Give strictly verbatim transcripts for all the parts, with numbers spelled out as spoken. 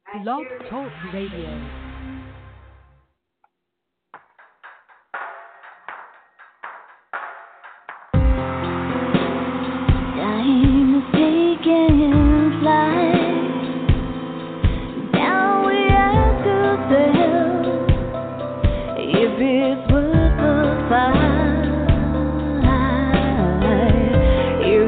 Blog Talk Radio. Time is taking flight. Now we ask ourselves if it's worth the fight. You,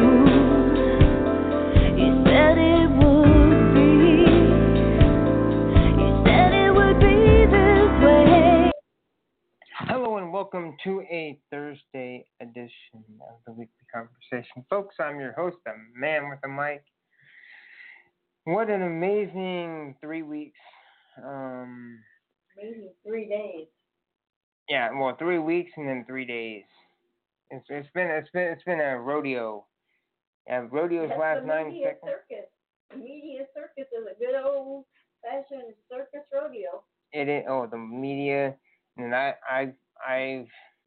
you said it would be. You said it would be this way. Hello and welcome to a Thursday edition of the Weekly Conversation. Folks, I'm your host, the man with the mic. What an amazing three weeks. Um, Maybe three days. yeah, well, three weeks and then three days. It's it's been it's been it's been a rodeo. Yeah, rodeos That's last the nine media seconds. circus. The media circus is a good old fashioned circus rodeo. It is, oh, the media, and I I I've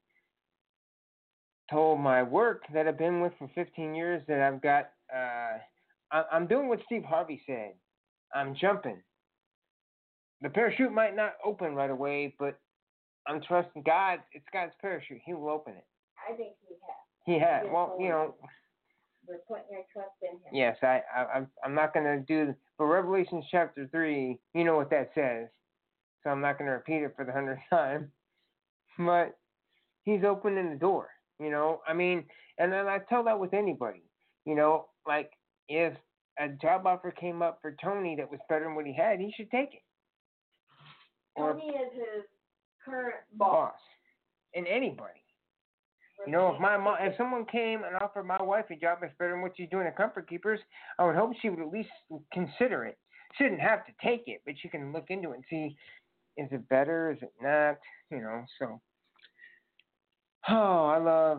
told my work that I've been with for fifteen years that I've got, uh, I, I'm doing what Steve Harvey said. I'm jumping. The parachute might not open right away, but I'm trusting God. It's God's parachute. He will open it. I think he has. He has. Yes, Well, you know, We're putting our trust in him. yes, I, I, I'm I'm not going to do, but Revelation chapter three, you know what that says. So I'm not going to repeat it for the hundredth time. But he's opening the door. You know, I mean, and then I tell that with anybody. You know, like if a job offer came up for Tony that was better than what he had, he should take it. Or Tony is his current boss. boss. And anybody. You know, if my mom, if someone came and offered my wife a job that's better than what she's doing at Comfort Keepers, I would hope she would at least consider it. She shouldn't have to take it, but she can look into it and see, is it better, is it not, you know, so. Oh, I love,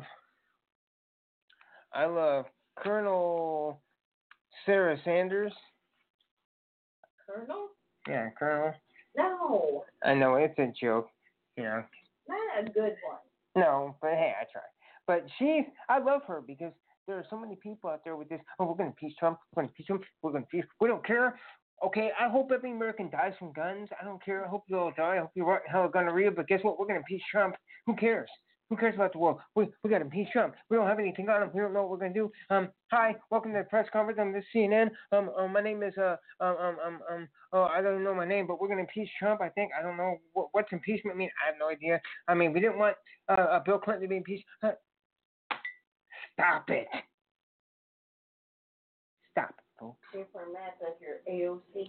I love Colonel Sarah Sanders. Colonel? Yeah, Colonel. No, I know, it's a joke, you know. not a good one. No, but hey, I try. But she's, I love her because there are so many people out there with this, oh, we're going to impeach Trump, we're going to impeach him, we're going to impeach, we don't care. Okay, I hope every American dies from guns. I don't care. I hope you all die. I hope you're rotten hell of gonorrhea. But guess what? We're going to impeach Trump. Who cares? Who cares about the world? We we got to impeach Trump. We don't have anything on him. We don't know what we're going to do. Um, hi, welcome to the press conference. I'm this C N N. Um, um, my name is uh um um um um oh I don't know my name, but we're going to impeach Trump. I think I don't know what, what's impeachment mean. I have no idea. I mean, we didn't want uh, uh Bill Clinton to be impeached. Uh, stop it. Stop it, folks. Different math as your A O C.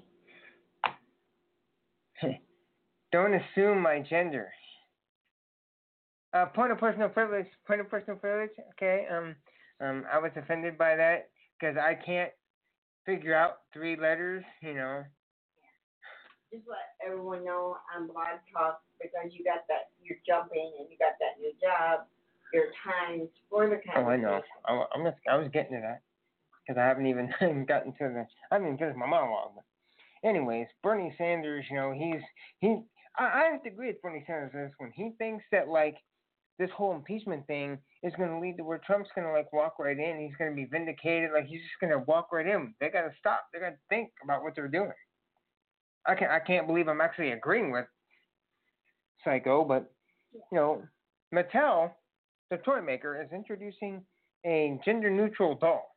Don't assume my gender. Uh, point of personal privilege. Point of personal privilege. Okay. Um. Um. I was offended by that because I can't figure out three letters. You know. Just let everyone know on Blog Talk because you got that, you're jumping and you got that new job. Your times for the conversation. Oh, I know. I, I'm just. I was getting to that because I haven't even gotten to the. I haven't even finished my monologue. But anyways, Bernie Sanders. You know, he's he. I, I have to agree with Bernie Sanders on this one. He thinks that like this whole impeachment thing is going to lead to where Trump's going to like walk right in. He's going to be vindicated. Like he's just going to walk right in. They got to stop. They got to think about what they're doing. I can't. I can't believe I'm actually agreeing with Psycho, but you know, Mattel, the toy maker, is introducing a gender-neutral doll.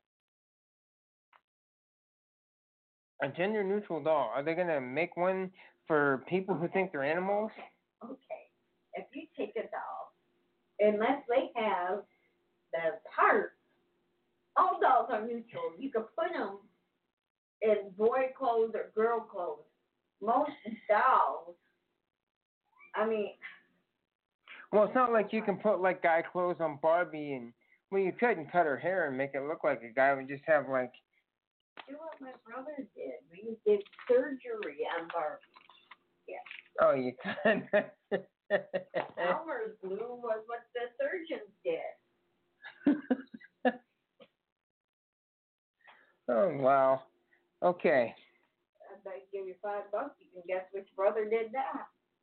A gender-neutral doll. Are they going to make one for people who think they're animals? Okay. If you take a doll, unless they have the parts, all dolls are neutral. You can put them in boy clothes or girl clothes. Most dolls, I mean. Well, it's not like you can put like guy clothes on Barbie and, well, you couldn't cut her hair and make it look like a guy. We just have like. Do what my brother did. We did surgery on Barbie. Yeah. Oh, you can. Elmer's glue was what the surgeons did. Oh, wow. Okay. If I give you five bucks, you can guess which brother did that.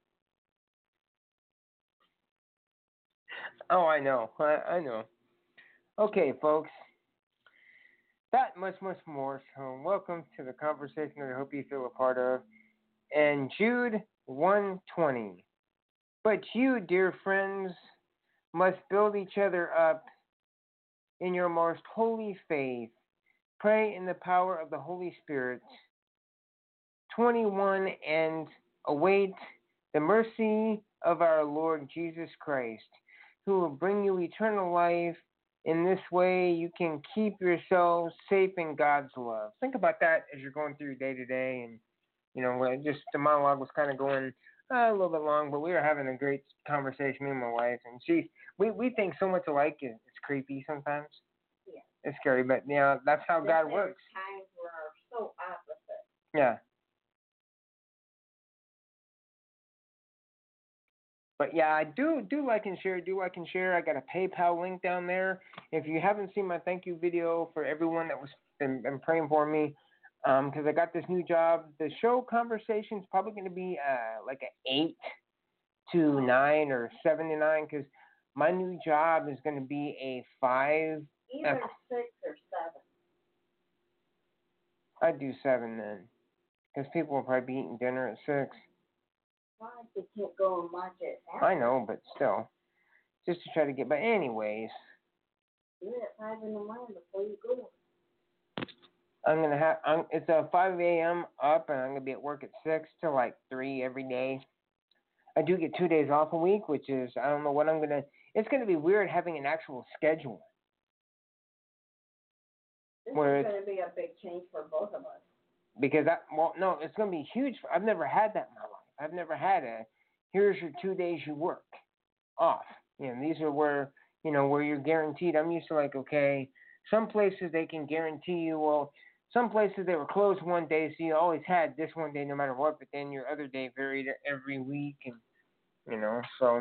Oh, I know. I, I know. Okay, folks. That much, much more. So, welcome to the conversation that I hope you feel a part of. and Jude one twenty. But you, dear friends, must build each other up in your most holy faith. Pray in the power of the Holy Spirit. twenty-one. And await the mercy of our Lord Jesus Christ, who will bring you eternal life. In this way, you can keep yourselves safe in God's love. Think about that as you're going through your day to day. And, you know, just the monologue was kind of going uh, a little bit long, but we were having a great conversation, me and my wife. And she, we, we think so much alike, it's creepy sometimes. Yeah. It's scary, but, you know, that's how There's God works. times we're so opposite. Yeah. But yeah, I do do like and share, do like and share. I got a PayPal link down there. If you haven't seen my thank you video for everyone that was been, been praying for me, because um, I got this new job. The show conversation is probably going to be uh, like an eight to nine or seven to nine, because my new job is going to be a five. Either uh, six or seven. I'd do seven then, because people will probably be eating dinner at six. Why they can't go and watch it? I know, but still, just to try to get. But anyways, Do it at five in the morning before you go. I'm gonna have. I'm, it's a five a.m. up, and I'm gonna be at work at six till like three every day. I do get two days off a week, which is I don't know what I'm gonna. It's gonna be weird having an actual schedule. This Where is it's- going to be a big change for both of us. Because I well no, it's gonna be huge. I've never had that in my life. I've never had a. Here's your two days you work off. You know, these are where you know where you're guaranteed. I'm used to like okay, some places they can guarantee you. Well, some places they were closed one day, so you always had this one day no matter what. But then your other day varied every week, and you know so.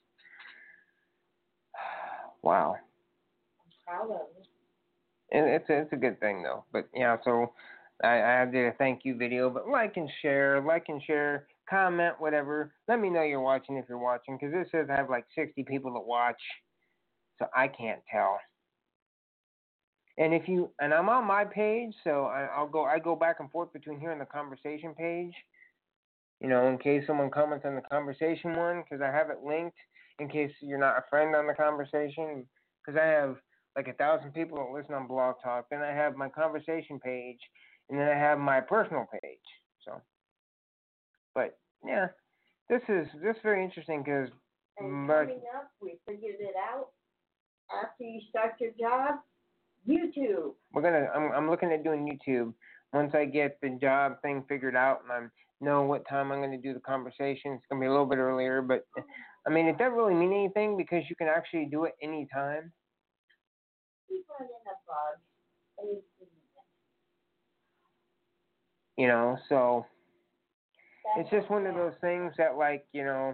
Wow. Proud of you. And it's a, it's a good thing though. But yeah, so I, I did a thank you video. But like and share, like and share, comment, whatever. Let me know you're watching if you're watching, because it says I have like sixty people that watch, so I can't tell. And if you and I'm on my page, so I, I'll go I go back and forth between here and the conversation page. You know, in case someone comments on the conversation one, because I have it linked. In case you're not a friend on the conversation, because I have like a thousand people that listen on Blog Talk. Then I have my conversation page, and then I have my personal page. So, but yeah, this is this is very interesting because And coming up, we figured it out. After you start your job, YouTube. we're gonna. I'm I'm looking at doing YouTube once I get the job thing figured out and I know what time I'm gonna do the conversation. It's gonna be a little bit earlier, but I mean it doesn't really mean anything because you can actually do it anytime. Keep running a bug. And you see it. You know, so That's it's just one of okay. those things that, like, you know,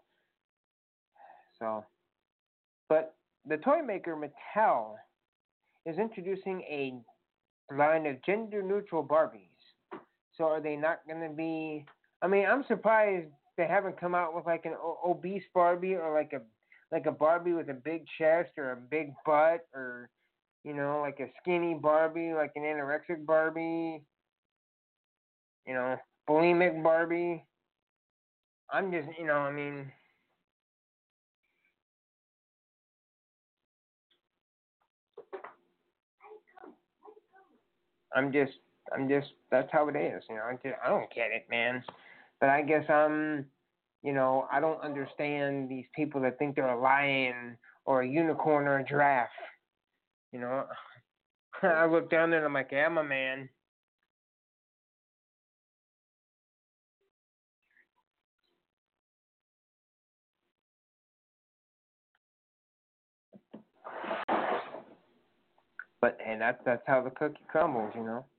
so. But the toy maker Mattel is introducing a line of gender-neutral Barbies. So are they not going to be? I mean, I'm surprised they haven't come out with like an o- obese Barbie or like a like a Barbie with a big chest or a big butt or you know like a skinny Barbie, like an anorexic Barbie. You know, bulimic Barbie. I'm just, you know, I mean, I'm just, I'm just, that's how it is, you know. I just, I don't get it, man. But I guess I'm, you know, I don't understand these people that think they're a lion or a unicorn or a giraffe. You know, I look down there and I'm like, yeah, I'm a man. But and that's that's how the cookie crumbles, you know.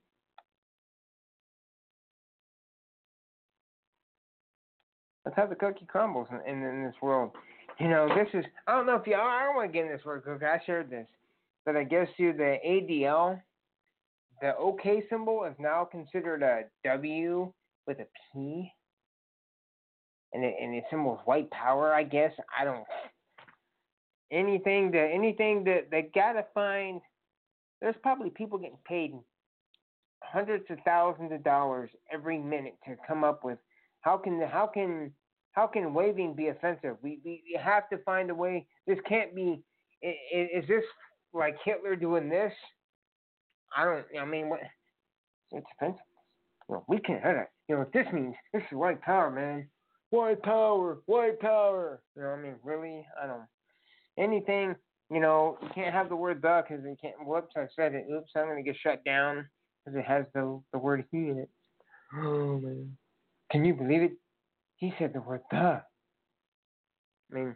That's how the cookie crumbles in, in, in this world. You know, this is I don't know if you I don't want to get in this word cookie. I shared this, but I guess you the A D L, the OK symbol is now considered a W with a P, and it, and the symbol is white power. I guess I don't anything that anything that they gotta find. There's probably people getting paid hundreds of thousands of dollars every minute to come up with How can how can how can waving be offensive? We we have to find a way. This can't be. Is, is this like Hitler doing this? I don't. I mean, what? It's offensive. Well, we can't have that. You know, this means this is white power, man. White power, white power. You know, what I mean, really? I don't. Anything. You know, you can't have the word the because it can't. Whoops, I said it. Oops, I'm gonna get shut down because it has the the word he in it. Oh man, can you believe it? He said the word the. I mean,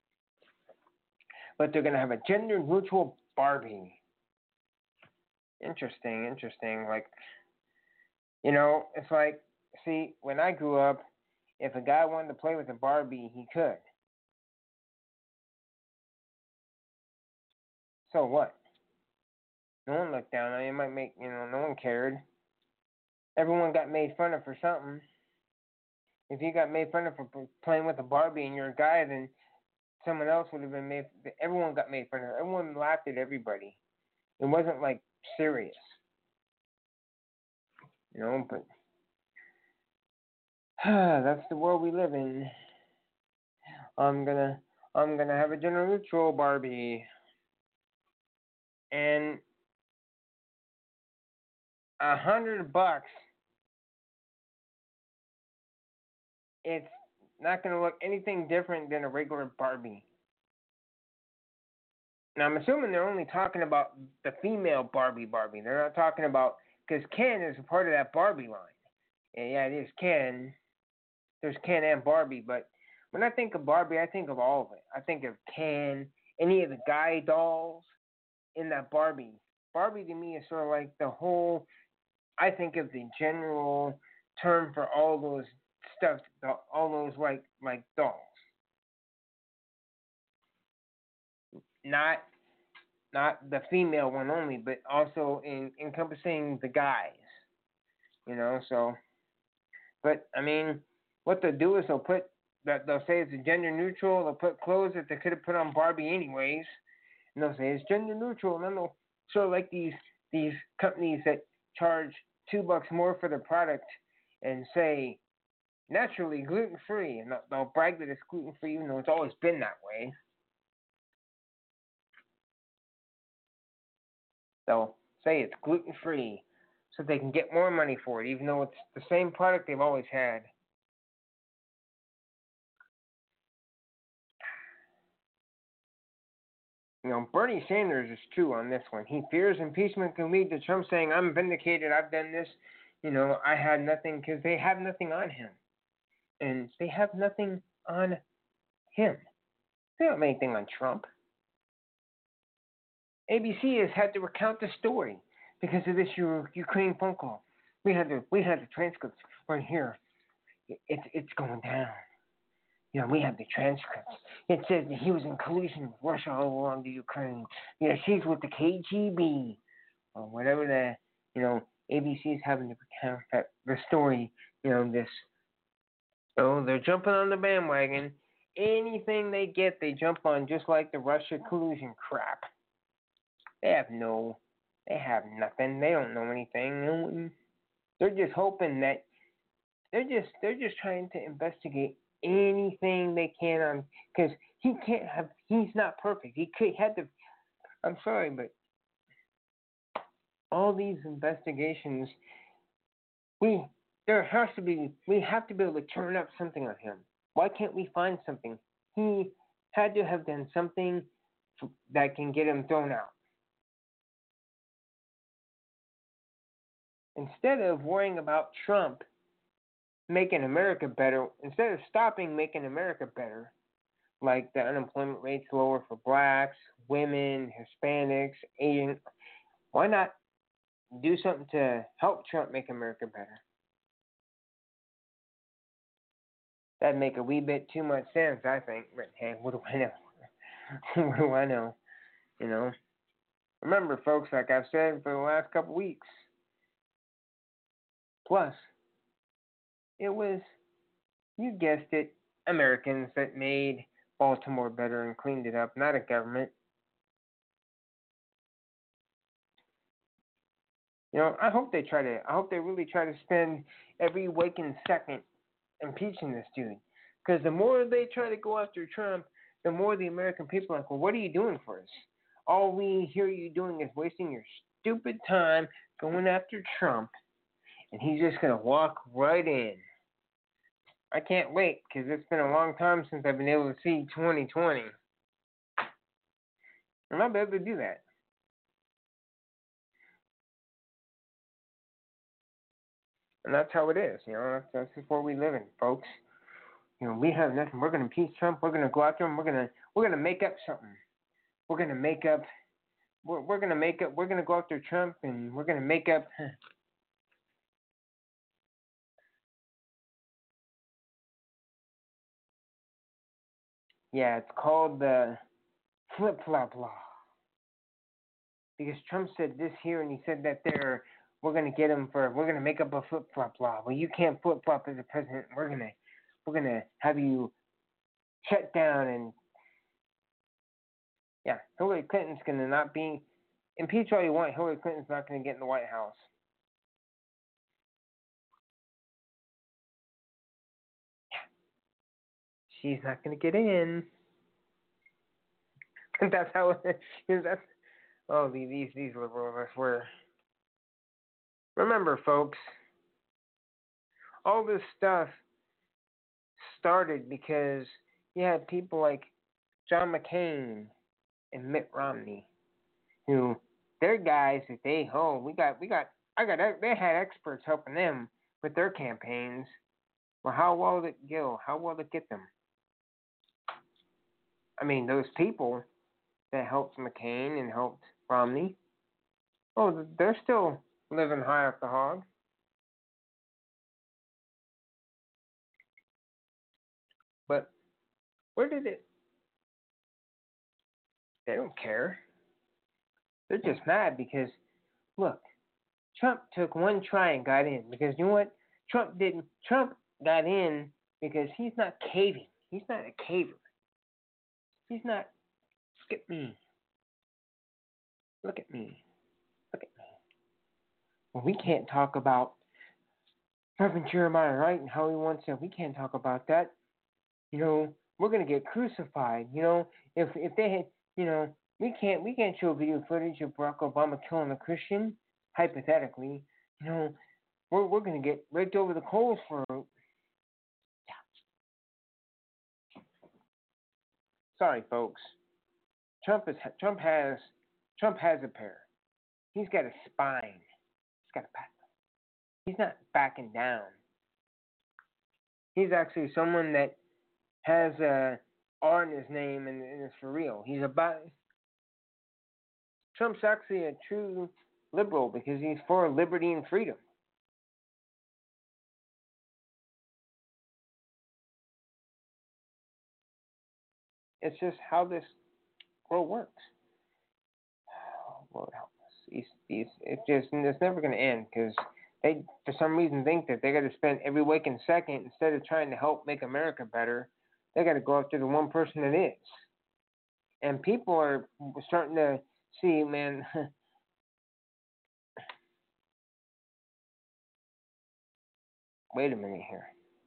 but they're gonna have a gender neutral Barbie. Interesting, interesting. Like, you know, it's like, see, when I grew up, if a guy wanted to play with a Barbie, he could. So what? No one looked down on you. It might make, you know, no one cared. Everyone got made fun of for something. If you got made fun of for playing with a Barbie and you're a guy, then someone else would have been made. Everyone got made fun of. Everyone laughed at everybody. It wasn't like serious, you know. But that's the world we live in. I'm gonna, I'm gonna have a gender neutral Barbie, and a hundred bucks. It's not gonna look anything different than a regular Barbie. Now, I'm assuming they're only talking about the female Barbie Barbie. They're not talking about, because Ken is a part of that Barbie line. And yeah, it is Ken. There's Ken and Barbie, but when I think of Barbie, I think of all of it. I think of Ken, any of the guy dolls in that Barbie. Barbie to me is sort of like the whole, I think of the general term for all those stuff, all those like like dolls. Not not the female one only, but also in encompassing the guys. You know, so but I mean, what they'll do is they'll put that they'll say it's gender neutral, they'll put clothes that they could have put on Barbie anyways, and they'll say it's gender neutral, and then they'll sort of like these these companies that charge two bucks more for their product and say naturally gluten free, and they'll, they'll brag that it's gluten free even though it's always been that way. They'll say it's gluten free so they can get more money for it, even though it's the same product they've always had. You know, Bernie Sanders is true on this one. He fears impeachment can lead to Trump saying, I'm vindicated, I've done this. You know, I had nothing, because they have nothing on him. And they have nothing on him. They don't have anything on Trump. A B C has had to recount the story because of this Ukraine phone call. We had the we had the transcripts right here. It's it's going down. You know, we have the transcripts. It says that he was in collusion with Russia all along the Ukraine. You know, she's with the K G B or whatever the you know A B C is having to recount that the story. You know this. So they're jumping on the bandwagon. Anything they get, they jump on, just like the Russia collusion crap. They have no, they have nothing. They don't know anything. They're just hoping that they're just they're just trying to investigate anything they can on because he can't have. He's not perfect. He could had to. I'm sorry, but all these investigations, we there has to be. We have to be able to turn up something on him. Why can't we find something? He had to have done something that can get him thrown out. Instead of worrying about Trump making America better, instead of stopping making America better, like the unemployment rate's lower for blacks, women, Hispanics, Asian, why not do something to help Trump make America better? That'd make a wee bit too much sense, I think. But hey, what do I know? What do I know? You know? Remember, folks, like I've said for the last couple weeks, plus, it was, you guessed it, Americans that made Baltimore better and cleaned it up, not a government. You know, I hope they try to, I hope they really try to spend every waking second impeaching this dude. Because the more they try to go after Trump, the more the American people are like, well, what are you doing for us? All we hear you doing is wasting your stupid time going after Trump, and he's just going to walk right in. I can't wait, because it's been a long time since I've been able to see twenty twenty. I'm not able to do that. And that's how it is, you know, that's, that's just where we live in, folks. You know, we have nothing. We're going to impeach Trump. We're going to go after him. We're going to we're going to make up something. We're going to make up. We're we're going to make up. We're going to go after Trump, and we're going to make up. Yeah, it's called the flip flop law. Because Trump said this here, and he said that there. We're going to get him for. We're going to make up a flip flop law. Well, you can't flip flop as a president. We're going to. We're going to have you shut down and. Yeah, Hillary Clinton's going to not be, impeach all you want, Hillary Clinton's not going to get in the White House. Yeah. She's not going to get in. And that's how it is. That's, oh, these, these liberals were. Remember, folks, all this stuff started because you had people like John McCain and Mitt Romney, who they're guys that they oh we got we got I got they had experts helping them with their campaigns. Well, how well did it go? How well did it get them? I mean, those people that helped McCain and helped Romney, oh, they're still living high off the hog. But where did it? They don't care. They're just mad because, look, Trump took one try and got in. Because you know what? Trump didn't. Trump got in because he's not caving. He's not a caver. He's not. Look at me. Look at me. Look at me. Well, we can't talk about Reverend Jeremiah Wright and how he wants to. We can't talk about that. You know, we're gonna get crucified. You know, if if they had. You know, we can't we can't show video footage of Barack Obama killing a Christian, hypothetically. You know, we're we're gonna get raked over the coals for. Yeah. Sorry, folks. Trump is Trump has Trump has a pair. He's got a spine. He's got a back. He's not backing down. He's actually someone that has a R in his name, and, and it's for real. He's about. Trump's actually a true liberal because he's for liberty and freedom. It's just how this world works. Oh, Lord help us. These, these, it's just it's never going to end because they, for some reason, think that they got to spend every waking second instead of trying to help make America better. They got to go after the one person that is. And people are starting to see, man. Wait a minute here.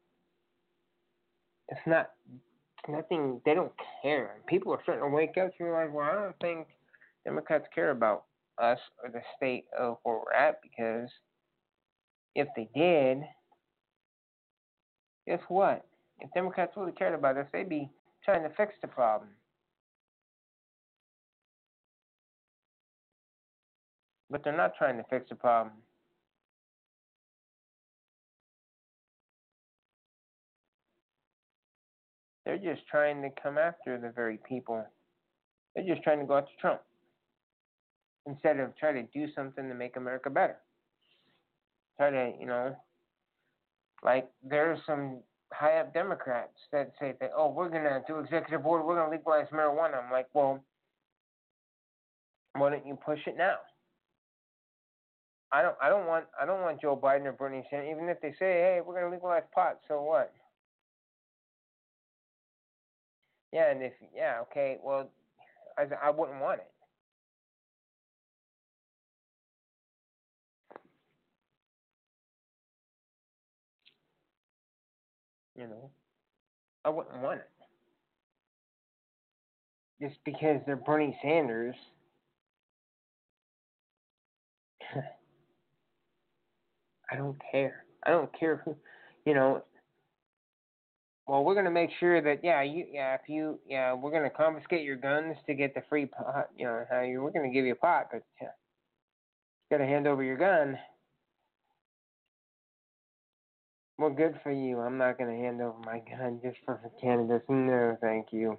It's not it's nothing. They don't care. People are starting to wake up to realize, well, I don't think Democrats care about us or the state of where we're at, because if they did, guess what? If Democrats really cared about us, they'd be trying to fix the problem. But they're not trying to fix the problem. They're just trying to come after the very people. They're just trying to go after Trump instead of trying to do something to make America better. Try to, you know, like there's some high up Democrats that say that, oh, we're going to do executive order, we're going to legalize marijuana. I'm like, well, why don't you push it now? I don't I don't want I don't want Joe Biden or Bernie Sanders, even if they say, hey, we're going to legalize pot, so what? Yeah, and if yeah, okay, well, I I wouldn't want it. You know, I wouldn't want it just because they're Bernie Sanders. I don't care. I don't care who, you know. Well, we're gonna make sure that yeah, you yeah, if you yeah, we're gonna confiscate your guns to get the free pot. You know, how you we're gonna give you a pot, but yeah, you gotta hand over your gun. Well, good for you. I'm not gonna hand over my gun just for cannabis. No, thank you.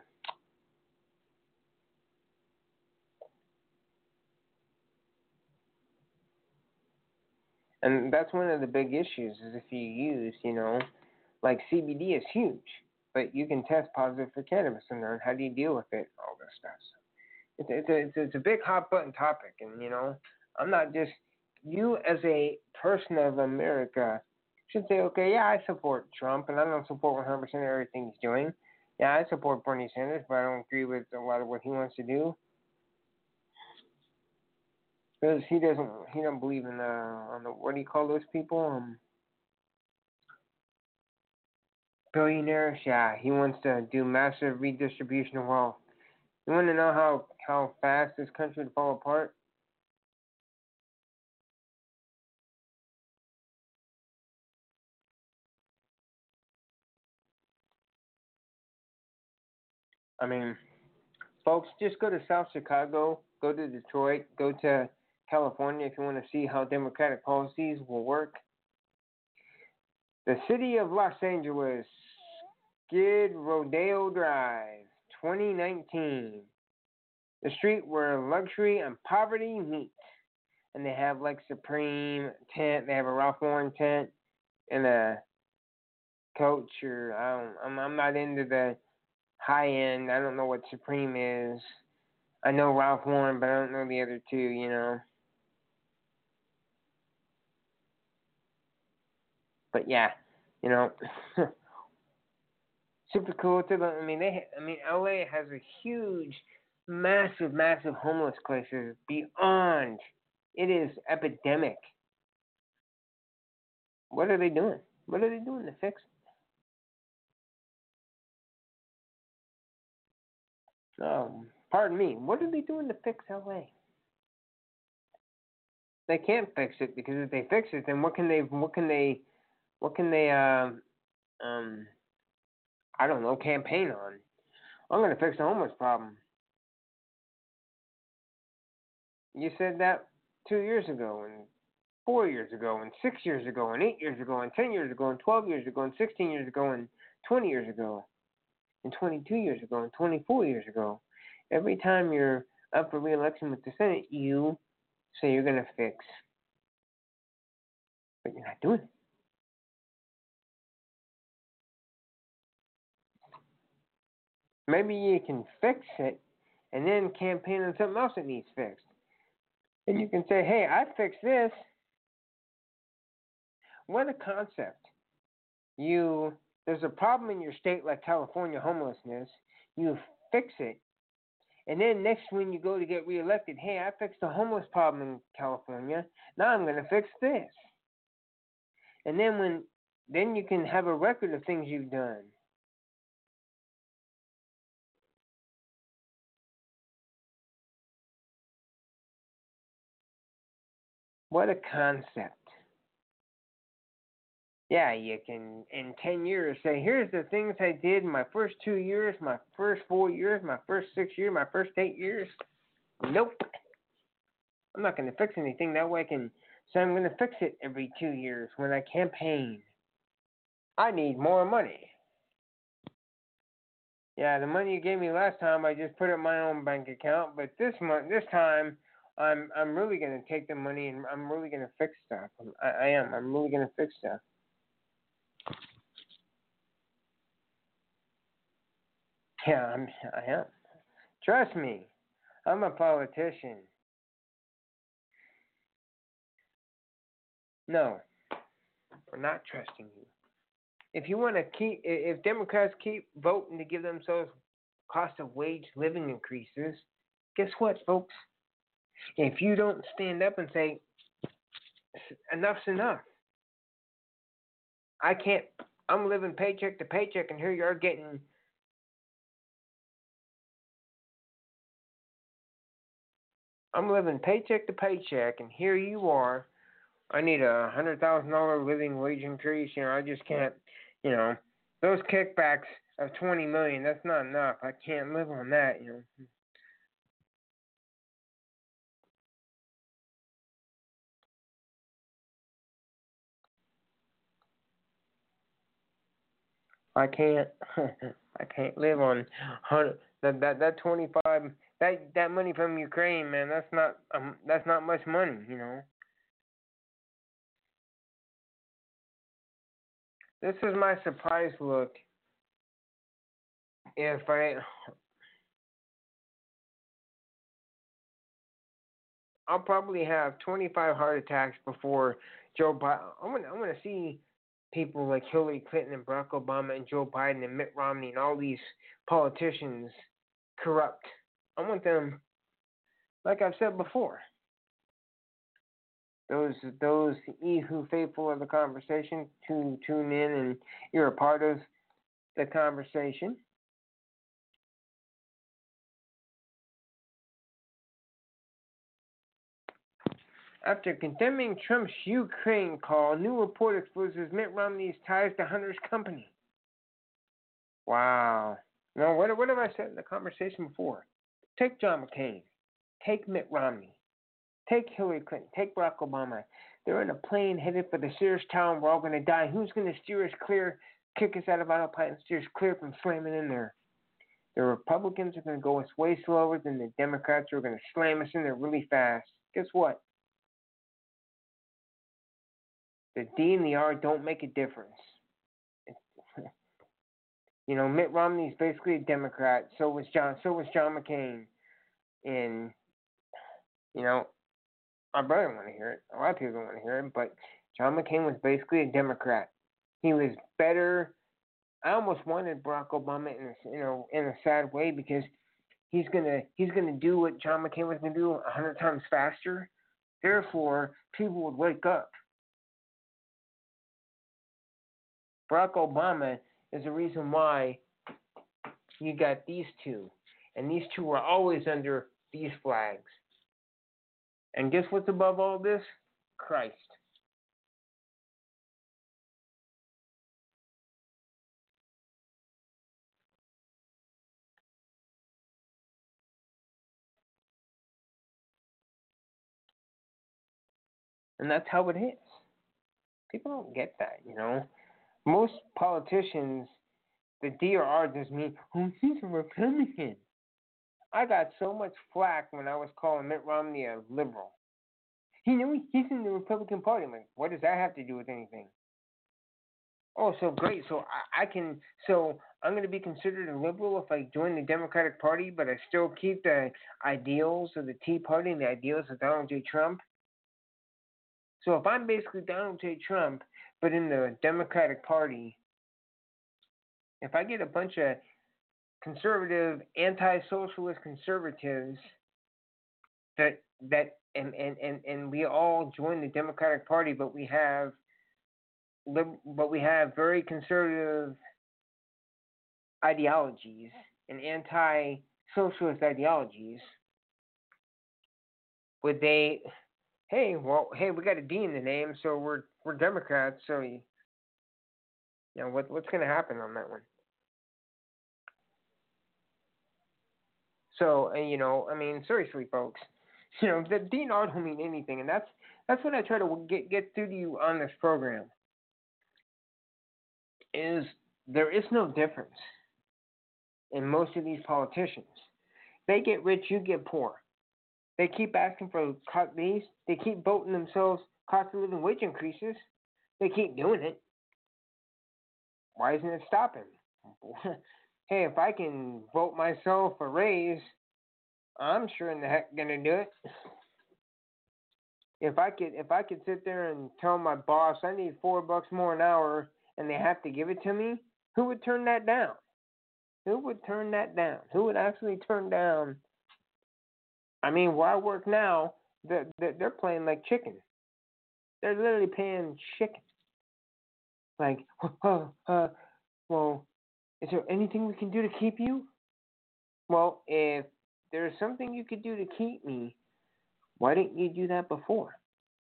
And that's one of the big issues is if you use, you know, like C B D is huge, but you can test positive for cannabis and then how do you deal with it? All this stuff. It's it's a, it's a, it's a big hot button topic, and you know, I'm not just you as a person of America should say, okay, yeah, I support Trump, and I don't support one hundred percent of everything he's doing. Yeah, I support Bernie Sanders, but I don't agree with a lot of what he wants to do because he doesn't he don't believe in the on the what do you call those people um billionaires. Yeah, he wants to do massive redistribution of wealth. You want to know how how fast this country would fall apart? I mean, folks, just go to South Chicago, go to Detroit, go to California if you want to see how Democratic policies will work. The city of Los Angeles, Skid Rodeo Drive, twenty nineteen. The street where luxury and poverty meet. And they have like Supreme tent, they have a Ralph Lauren tent, and a Coach, or I don't, I'm, I'm not into the high end. I don't know what Supreme is. I know Ralph Lauren, but I don't know the other two, you know. But yeah, you know, super cool. To the, I mean, they. I mean, L A has a huge, massive, massive homeless crisis beyond. It is epidemic. What are they doing? What are they doing to fix it? Um, pardon me. What are they doing to fix L A? They can't fix it because if they fix it, then what can they? What can they? What can they? Um, um, I don't know. Campaign on. I'm gonna fix the homeless problem. You said that two years ago, and four years ago, and six years ago, and eight years ago, and ten years ago, and twelve years ago, and sixteen years ago, and twenty years ago, and twenty-two years ago, and twenty-four years ago. Every time you're up for re-election with the Senate, you say you're gonna fix, but you're not doing it. Maybe you can fix it, and then campaign on something else that needs fixed. And you can say, "Hey, I fixed this." What a concept! You there's a problem in your state like California homelessness. You fix it, and then next when you go to get reelected, hey, I fixed the homeless problem in California. Now I'm going to fix this. And then when then you can have a record of things you've done. What a concept. Yeah, you can in ten years say, here's the things I did in my first two years, my first four years, my first six years, my first eight years. Nope. I'm not going to fix anything. That way I can say I'm going to fix it every two years when I campaign. I need more money. Yeah, the money you gave me last time, I just put it in my own bank account. But this month, this time, I'm I'm really going to take the money and I'm really going to fix stuff. I, I am. I'm really going to fix stuff. Yeah, I'm, I am. Trust me, I'm a politician. No, we're not trusting you. If you want to keep, if Democrats keep voting to give themselves cost of wage living increases, guess what, folks? If you don't stand up and say enough's enough, I can't, I'm living paycheck to paycheck, and here you are getting. I'm living paycheck to paycheck, and here you are. I need a hundred thousand dollar living wage increase. You know, I just can't. You know, those kickbacks of twenty million. That's not enough. I can't live on that. You know. I can't. I can't live on hundred. That that that twenty five. That that money from Ukraine, man. That's not um. That's not much money. You know. This is my surprise look. If I, I'll probably have twenty five heart attacks before Joe Biden. I'm gonna I'm gonna see people like Hillary Clinton and Barack Obama and Joe Biden and Mitt Romney and all these politicians corrupt. I want them, like I've said before, those those e who faithful of the conversation to tune in and you're a part of the conversation. After condemning Trump's Ukraine call, new report exposes Mitt Romney's ties to Hunter's company. Wow. Now, what, what have I said in the conversation before? Take John McCain. Take Mitt Romney. Take Hillary Clinton. Take Barack Obama. They're in a plane headed for the Sears Tower. We're all going to die. Who's going to steer us clear, kick us out of autopilot, and steer us clear from slamming in there? The Republicans are going to go us way slower than the Democrats who are going to slam us in there really fast. Guess what? The D and the R don't make a difference. You know, Mitt Romney is basically a Democrat. So was John. So was John McCain. And you know, my brother don't want to hear it. A lot of people don't want to hear it. But John McCain was basically a Democrat. He was better. I almost wanted Barack Obama in a, you know in a sad way because he's gonna he's gonna do what John McCain was gonna do a hundred times faster. Therefore, people would wake up. Barack Obama is the reason why you got these two. And these two were always under these flags. And guess what's above all this? Christ. And that's how it is. People don't get that, you know. Most politicians, the D or R does mean, oh, he's a Republican. I got so much flack when I was calling Mitt Romney a liberal. You know, he's in the Republican Party. I'm like, what does that have to do with anything? Oh, so great. So I, I can, so I'm going to be considered a liberal if I join the Democratic Party, but I still keep the ideals of the Tea Party and the ideals of Donald J. Trump. So if I'm basically Donald J. Trump, but in the Democratic Party, if I get a bunch of conservative, anti-socialist conservatives that that and, and, and, and we all join the Democratic Party, but we have but we have very conservative ideologies and anti-socialist ideologies. Would they? Hey, well, hey, we got a D in the name, so we're we're Democrats. So you, you know what what's going to happen on that one? So, and you know, I mean, seriously, folks, you know, the D and R don't mean anything, and that's that's what I try to get get through to you on this program. Is there is no difference in most of these politicians. They get rich, you get poor. They keep asking for these. They keep voting themselves cost of living wage increases. They keep doing it. Why isn't it stopping? Hey, if I can vote myself a raise, I'm sure in the heck gonna do it. If I could, if I could sit there and tell my boss I need four bucks more an hour, and they have to give it to me, who would turn that down? Who would turn that down? Who would actually turn down? I mean, where I work now, they're, they're playing like chicken. They're literally paying chicken. Like, oh, uh, well, is there anything we can do to keep you? Well, if there's something you could do to keep me, why didn't you do that before?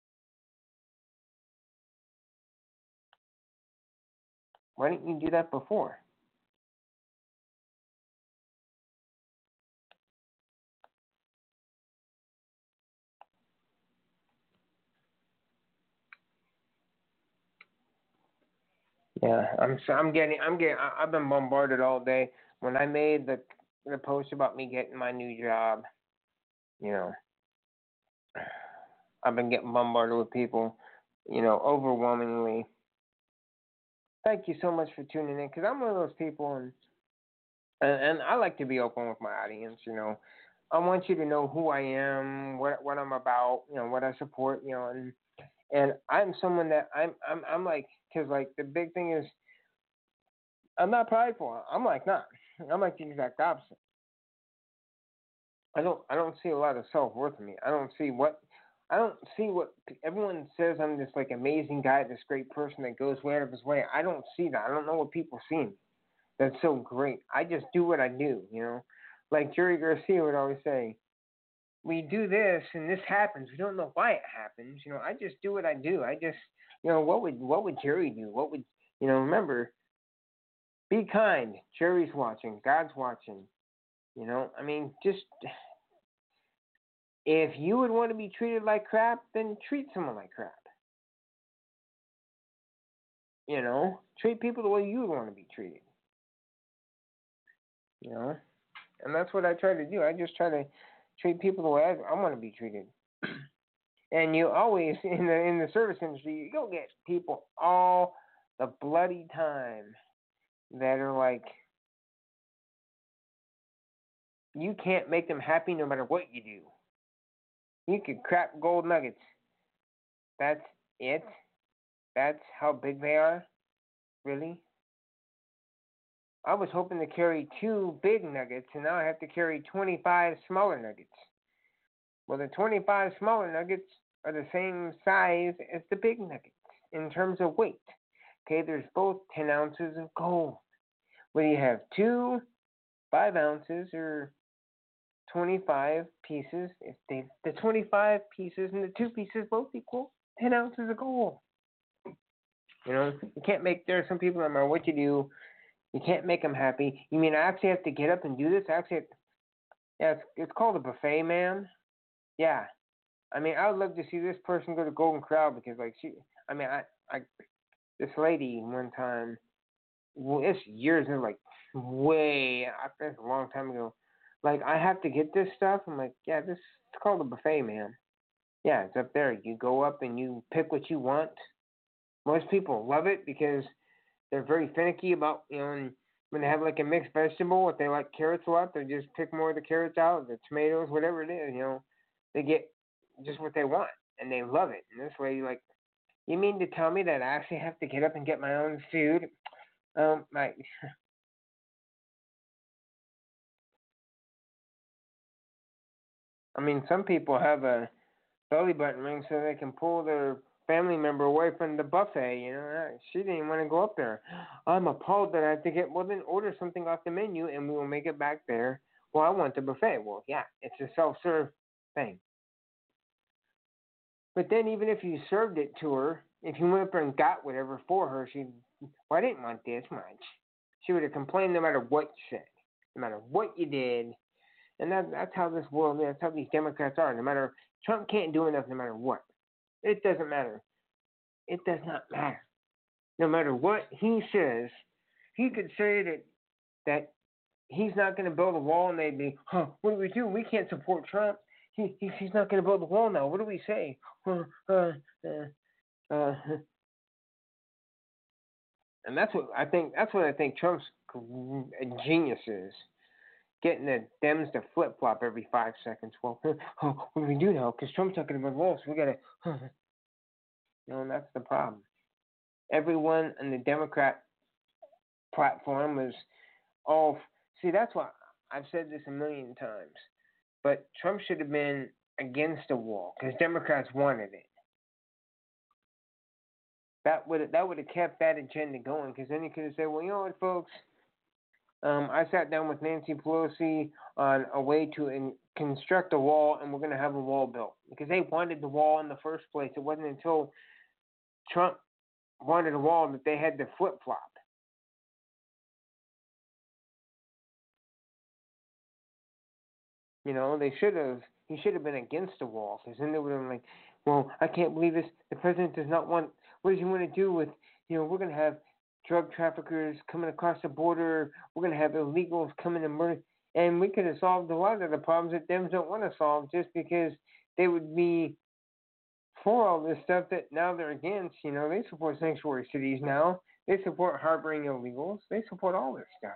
Why didn't you do that before? Yeah, I'm so I'm getting I'm getting I- I've been bombarded all day. When I made the the post about me getting my new job, you know, I've been getting bombarded with people, you know, overwhelmingly. Thank you so much for tuning in because I'm one of those people, and, and and I like to be open with my audience. You know, I want you to know who I am, what what I'm about, you know, what I support, you know, and and I'm someone that I'm I'm I'm like because like the big thing is I'm not prideful. I'm like not. I'm like the exact opposite. I don't I don't see a lot of self worth in me. I don't see what I don't see what everyone says. I'm this like amazing guy, this great person that goes way out of his way. I don't see that. I don't know what people see in me. That's so great. I just do what I do. You know, like Jerry Garcia would always say, "We do this and this happens. We don't know why it happens. You know, I just do what I do. I just, you know, what would what would Jerry do? What would you know? Remember, be kind. Jerry's watching. God's watching. You know, I mean, just if you would want to be treated like crap, then treat someone like crap. You know, treat people the way you would want to be treated. You know, and that's what I try to do. I just try to treat people the way I, I want to be treated. And you always in the in the service industry, you'll get people all the bloody time that are like, you can't make them happy no matter what you do. You could crack gold nuggets. That's it. That's how big they are. Really? I was hoping to carry two big nuggets, and now I have to carry twenty-five smaller nuggets. Well, the twenty-five smaller nuggets are the same size as the big nuggets in terms of weight. Okay, there's both ten ounces of gold. Whether you have two five ounces or twenty-five pieces, if they the twenty-five pieces and the two pieces both equal ten ounces of gold. You know, you can't make. There are some people, no matter what you do, you can't make them happy. You mean I actually have to get up and do this? I actually, have, yeah, it's, it's called a buffet, man. Yeah, I mean, I would love to see this person go to Golden Corral because, like, she, I mean, I, I, this lady one time, well, it's years and like way, I think a long time ago. Like, I have to get this stuff. I'm like, yeah, this it's called a buffet, man. Yeah, it's up there. You go up and you pick what you want. Most people love it because they're very finicky about, you know, and when they have like a mixed vegetable, if they like carrots a lot, they just pick more of the carrots out, the tomatoes, whatever it is, you know, they get just what they want and they love it. And this way, like, you mean to tell me that I actually have to get up and get my own food? Um, like, I mean, some people have a belly button ring so they can pull their family member away from the buffet. You know, Uh, she didn't want to go up there. I'm appalled that I have to get. Well, then order something off the menu and we will make it back there. Well, I want the buffet. Well, yeah, it's a self-serve thing. But then even if you served it to her, if you went up there and got whatever for her, she, well, I didn't want this much. She would have complained no matter what you said, no matter what you did. And that, that's how this world is. That's how these Democrats are. No matter, Trump can't do enough no matter what. It doesn't matter. It does not matter. No matter what he says, he could say that that he's not going to build a wall, and they'd be, huh, what do we do? We can't support Trump. He, he he's not going to build a wall now. What do we say? Uh, uh, uh, uh, and that's what I think. That's what I think Trump's genius is. Getting the Dems to flip flop every five seconds. Well, oh, what do we do now? Because Trump's not going to build walls. So we got to, you know, and that's the problem. Everyone in the Democrat platform was all. See, that's why I've said this a million times. But Trump should have been against the wall because Democrats wanted it. That would that would have kept that agenda going, because then you could have said, well, you know what, folks, um, I sat down with Nancy Pelosi on a way to in, construct a wall, and we're going to have a wall built, because they wanted the wall in the first place. It wasn't until Trump wanted a wall that they had to flip flop. You know, they should have. He should have been against the wall, because then they would have been like, well, I can't believe this. The president does not want. What does he want to do with? You know, we're going to have drug traffickers coming across the border. We're going to have illegals coming and murder. And we could have solved a lot of the problems that Dems don't want to solve, just because they would be for all this stuff that now they're against. You know, they support sanctuary cities now. They support harboring illegals. They support all this stuff.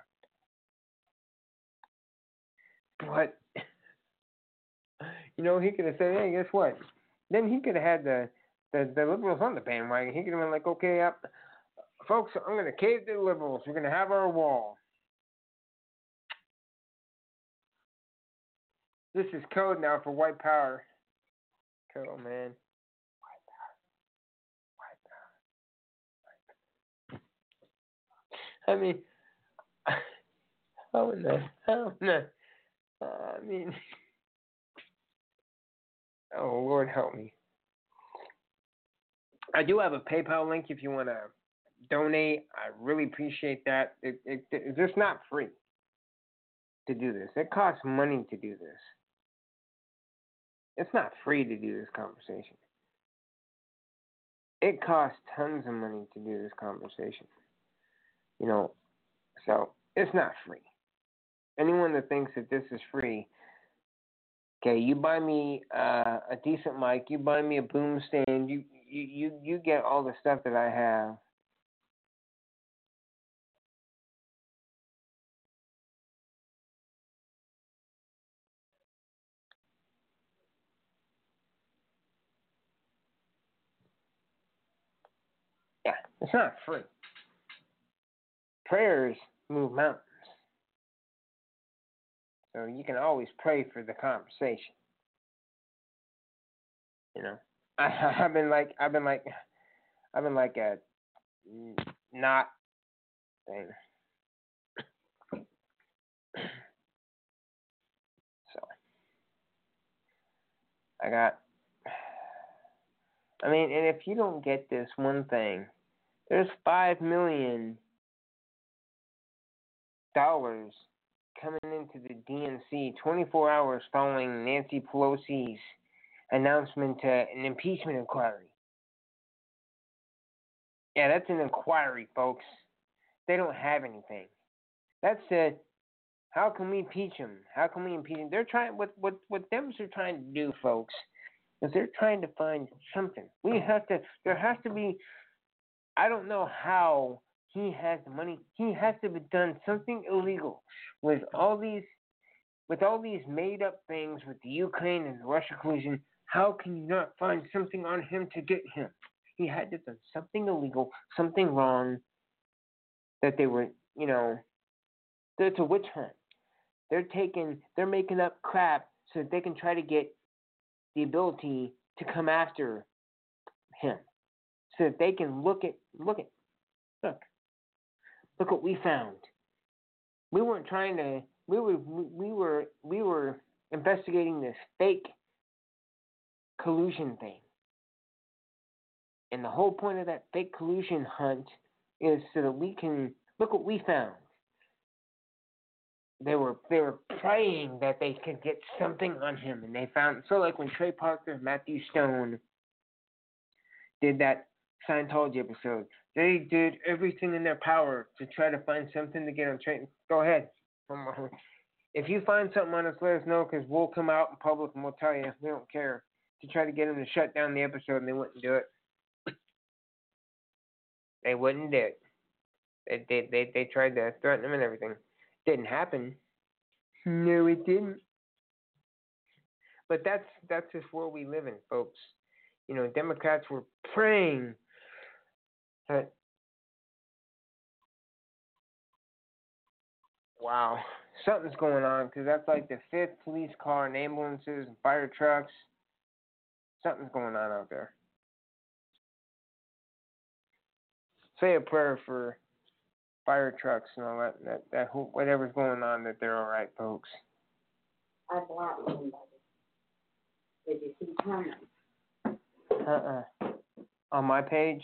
But, you know, he could have said, hey, guess what? Then he could have had the, the, the liberals on the bandwagon. He could have been like, okay, uh, folks, I'm going to cave to the liberals. We're going to have our wall. This is code now for white power. Code, oh, man. White power. White power. I mean, how in the hell? No. Uh, I mean, oh, Lord help me. I do have a PayPal link if you want to donate. I really appreciate that. It, it, it's just not free to do this. It costs money to do this. It's not free to do this conversation. It costs tons of money to do this conversation. You know, so it's not free. Anyone that thinks that this is free, okay, you buy me uh, a decent mic, you buy me a boom stand, you, you, you, you get all the stuff that I have. Yeah, it's not free. Prayers move mountains. So you can always pray for the conversation. You know, I, I've been like, I've been like, I've been like a not thing. So I got. I mean, and if you don't get this one thing, there's five million dollars coming into the D N C twenty-four hours following Nancy Pelosi's announcement to an impeachment inquiry. Yeah, that's an inquiry, folks. They don't have anything. That said, how can we impeach them? How can we impeach them? They're trying. What what what Dems are trying to do, folks, is they're trying to find something. We have to. There has to be. I don't know how he has the money. He has to have done something illegal with all these, with all these made up things with the Ukraine and the Russia collusion. How can you not find something on him to get him? He had to have done something illegal, something wrong, that they were, you know, it's a witch hunt. They're taking, they're making up crap so that they can try to get the ability to come after him, so that they can look at, look at, look, look what we found. We weren't trying to, we were, we were, we were investigating this fake collusion thing. And the whole point of that fake collusion hunt is so that we can look what we found. They were they were praying that they could get something on him, and they found, so like when Trey Parker, Matthew Stone did that Scientology episode, they did everything in their power to try to find something to get on Trey. Go ahead. If you find something on us, let us know, because we'll come out in public and we'll tell you. We don't care. To try to get them to shut down the episode, and they wouldn't do it. They wouldn't do it. They, they, they, they tried to threaten them and everything. Didn't happen. No, it didn't. But that's that's just where we live in, folks. You know, Democrats were praying that. Wow, something's going on, because that's like the fifth police car and ambulances and fire trucks. Something's going on out there. say a prayer for fire trucks and all that. That that who- whatever's going on, that they're all right, folks. I blocked somebody. Did you see comments? Uh uh On my page,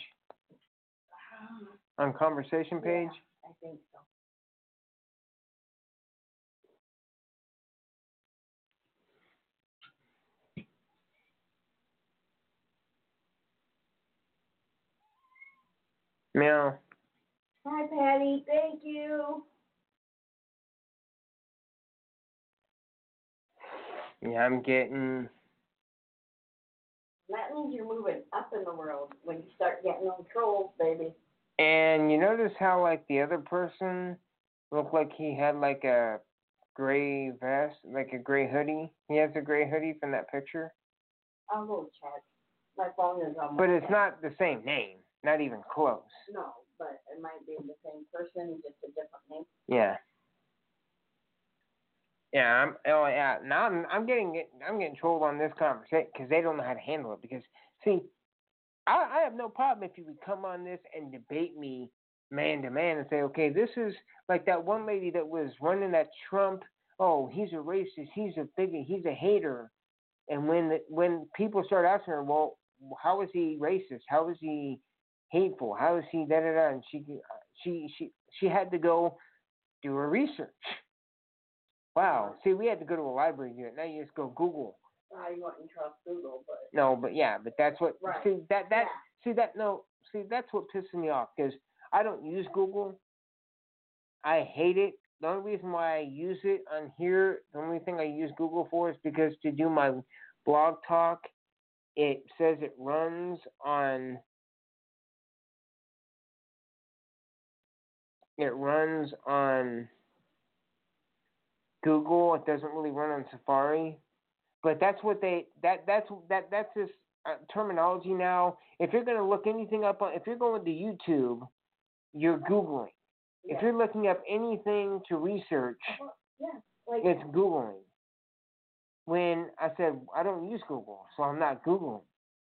on conversation page. Yeah, I think so. Meow. Hi, Patty. Thank you. Yeah, I'm getting. That means you're moving up in the world when you start getting on trolls, baby. And you notice how like the other person looked like he had like a gray vest, like a gray hoodie. He has a gray hoodie from that picture. I'll go check. My phone is on my But it's phone. not the same name. Not even close. No, but it might be the same person, just a different name. Yeah. Yeah, I'm. Oh, yeah. Now I'm. I'm getting. I'm getting trolled on this conversation because they don't know how to handle it. Because see, I, I have no problem if you would come on this and debate me man to man and say, okay, this is like that one lady that was running that Trump. Oh, he's a racist. He's a bigot. He's a hater. And when the, when people start asking her, well, how is he racist? How is he hateful? How is he da da da? And she she she she had to go do her research. Wow. See, we had to go to a library to do it. Now you just go Google. I wouldn't trust Google, but No, but yeah, but that's what. Right. See that that Yeah. see that no see that's what pisses me off because I don't use Google. I hate it. The only reason why I use it on here, the only thing I use Google for is because to do my blog talk, it says it runs on. It runs on Google. It doesn't really run on Safari. But that's what they that that's that that's this uh, terminology now. If you're going to look anything up on, if you're going to YouTube, you're Googling. yeah. If you're looking up anything to research, Well, yeah, like it's Googling. When I said I don't use Google, so I'm not Googling.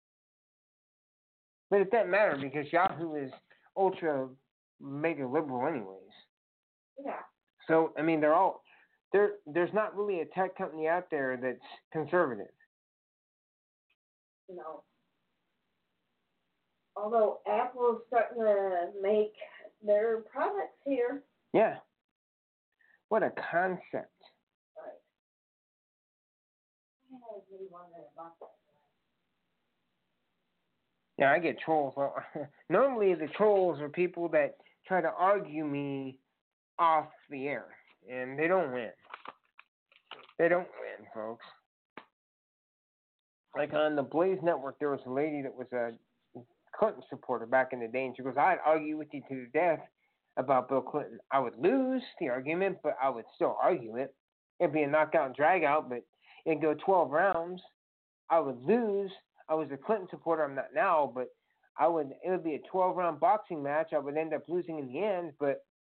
But it doesn't matter because Yahoo is ultra mega liberal anyways. yeah, So I mean they're all there. There's not really a tech company out there that's conservative. you know. Although Apple's starting to make their products here. Yeah. What a concept. Right. I was really wondering about that. Yeah, I get trolls. Well, normally the trolls are people that try to argue me off the air, and they don't win. They don't win, folks. Like on the Blaze Network, there was a lady that was a Clinton supporter back in the day, and she goes, I'd argue with you to the death about Bill Clinton. I would lose the argument, but I would still argue it. It'd be a knockout and drag out, but it'd go twelve rounds. I would lose. I was a Clinton supporter. I'm not now, but I would. It would be a twelve round boxing match. I would end up losing in the end, but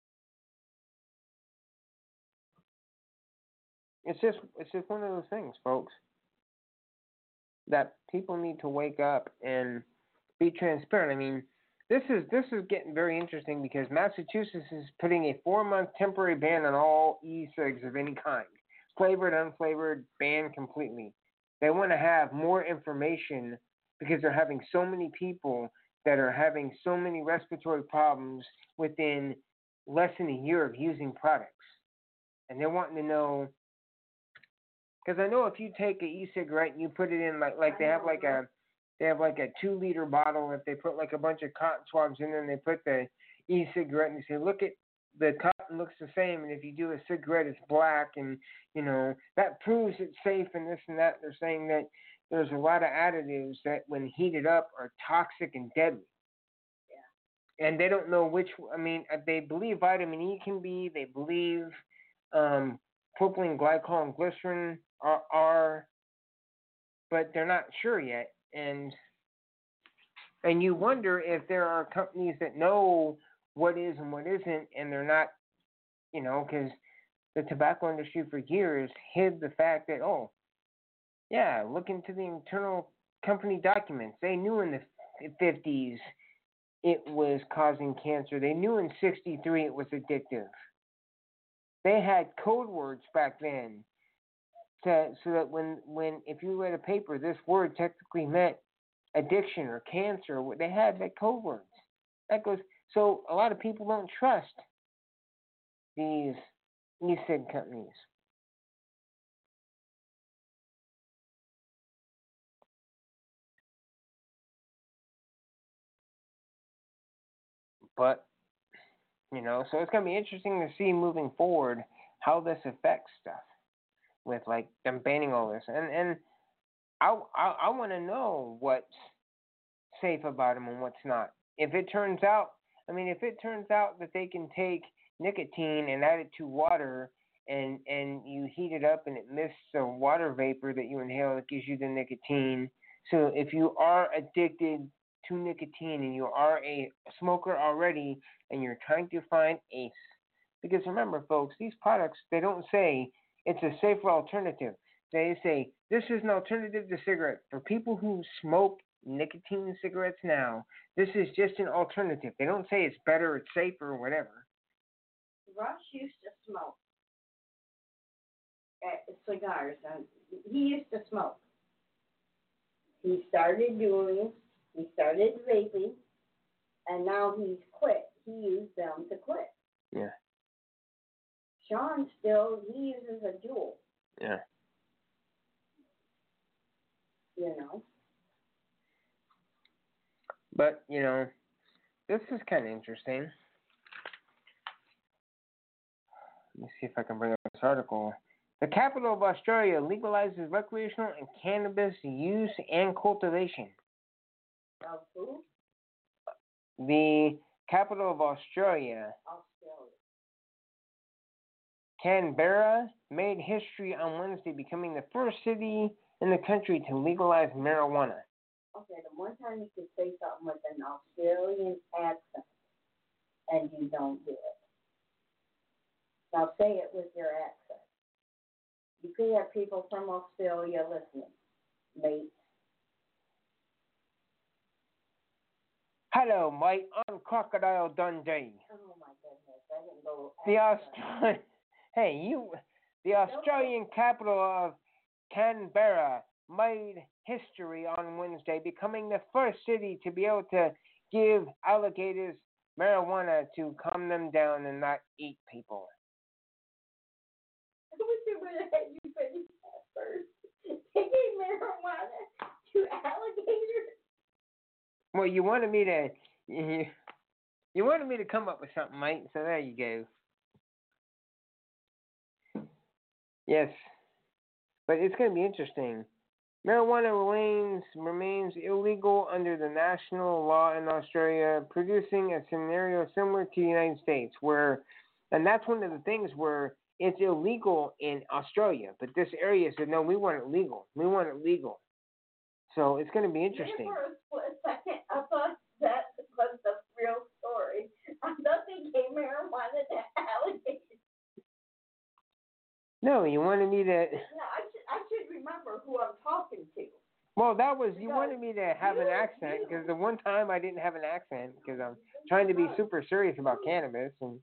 it's just it's just one of those things, folks, that people need to wake up and be transparent. I mean, this is this is getting very interesting because Massachusetts is putting a four month temporary ban on all e-cigs of any kind, flavored, unflavored, banned completely. They want to have more information because they're having so many people that are having so many respiratory problems within less than a year of using products. And they're wanting to know, because I know if you take an e-cigarette and you put it in, like, like they have like a, they have like a two liter bottle, if they put like a bunch of cotton swabs in there and they put the e-cigarette and they say, look at, the cotton looks the same, and if you do a cigarette, it's black, and, you know, that proves it's safe and this and that. They're saying that there's a lot of additives that, when heated up, are toxic and deadly. Yeah. And they don't know which, I mean, they believe vitamin E can be, they believe um, propylene glycol and glycerin are, are, but they're not sure yet. And and you wonder if there are companies that know what is and what isn't, and they're not, you know, because the tobacco industry for years hid the fact that, oh, yeah, look into the internal company documents. They knew in the fifties it was causing cancer. They knew in sixty-three it was addictive. They had code words back then to, so that when, when if you read a paper, this word technically meant addiction or cancer. They had that code words. That goes. So a lot of people don't trust these e-cig companies. But, you know, so it's going to be interesting to see moving forward how this affects stuff with, like, them banning all this. And and I, I, I want to know what's safe about them and what's not. If it turns out, I mean, if it turns out that they can take nicotine and add it to water and, and you heat it up and it mists the water vapor that you inhale that gives you the nicotine. So if you are addicted to nicotine and you are a smoker already and you're trying to find ACE, because remember, folks, these products, they don't say it's a safer alternative. They say this is an alternative to cigarettes. For people who smoke nicotine cigarettes now, this is just an alternative. They don't say it's better, it's safer, or whatever. Rush used to smoke uh, cigars. And he used to smoke. He started doing, he started vaping, and now he's quit. He used them to quit. Yeah. Sean still, he uses a Juul. Yeah. You know. But, you know, this is kind of interesting. Let me see if I can bring up this article. The capital of Australia legalizes recreational and cannabis use and cultivation. Of who? The capital of Australia, Australia. Canberra, made history on Wednesday, becoming the first city in the country to legalize marijuana. Okay, the one time you could say something with an Australian accent and you don't do it. Now say it with your accent. You could have people from Australia listening. Mate. Hello, mate. I'm Crocodile Dundee. Oh my goodness, I didn't go. The Australian, hey you, the Australian capital of Canberra made history on Wednesday, becoming the first city to be able to give alligators marijuana to calm them down and not eat people. I wish it would have had you finish that first. Taking marijuana to alligators. Well, you wanted me to, you, you wanted me to come up with something, mate. So there you go. Yes, but it's going to be interesting. Marijuana remains remains illegal under the national law in Australia, producing a scenario similar to the United States, where, and that's one of the things where it's illegal in Australia, but this area said, no, we want it legal. We want it legal. So it's going to be interesting. For a split second, I thought that was the real story. I thought they gave marijuana to alligators. No, you wanted me to. No, I should I should remember who I'm talking to. Well, that was you Because wanted me to have an you- accent you- because the one time I didn't have an accent because I'm trying to be super serious about cannabis and.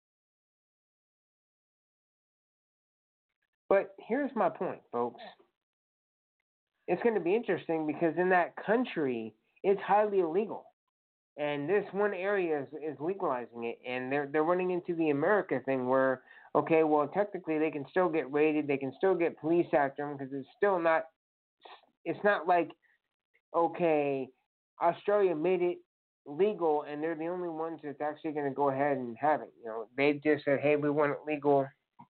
But here's my point, folks. It's going to be interesting because in that country, it's highly illegal. And this one area is, is legalizing it. And they're they're running into the America thing where, okay, well, technically they can still get raided. They can still get police after them because it's still not, it's not like, okay, Australia made it legal and they're the only ones that's actually going to go ahead and have it. You know, they just said, hey, we want it legal.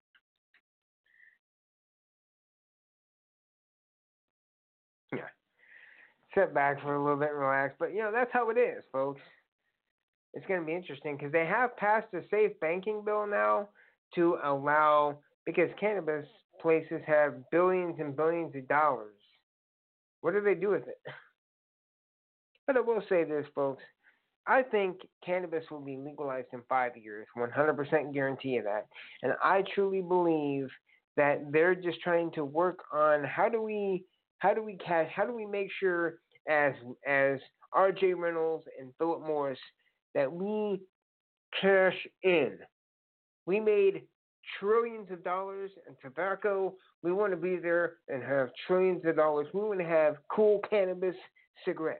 Yeah. Sit back for a little bit and relax. But, you know, that's how it is, folks. It's going to be interesting because they have passed a safe banking bill now to allow, because cannabis places have billions and billions of dollars. What do they do with it? But I will say this, folks. I think cannabis will be legalized in five years, one hundred percent guarantee of that. And I truly believe that they're just trying to work on how do we how do we cash how do we make sure as as R J Reynolds and Philip Morris that we cash in. We made trillions of dollars in tobacco. We want to be there and have trillions of dollars. We want to have cool cannabis cigarettes.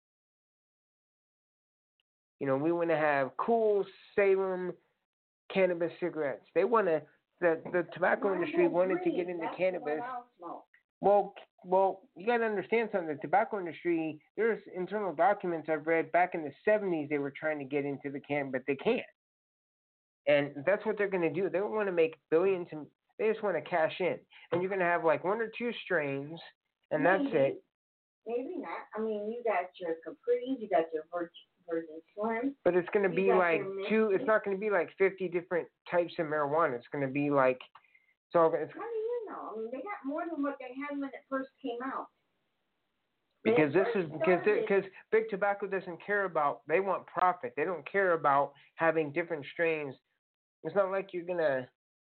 You know, we want to have cool Salem cannabis cigarettes. They want to, the, the tobacco industry wanted to get into cannabis. Well, well, you got to understand something. The tobacco industry, there's internal documents I've read back in the seventies. They were trying to get into the can, but they can't. And that's what they're going to do. They don't want to make billions, and they just want to cash in. And you're going to have like one or two strains, and that's maybe, it. Maybe not. I mean, you got your Capris, you got your Virgin, Virgin Slim. But it's going to be like two. It's Misty. not going to be like fifty different types of marijuana. It's going to be like so. It's, How do you know? I mean, they got more than what they had when it first came out. Because this is first because started- because big tobacco doesn't care about. They want profit. They don't care about having different strains. It's not like you're gonna.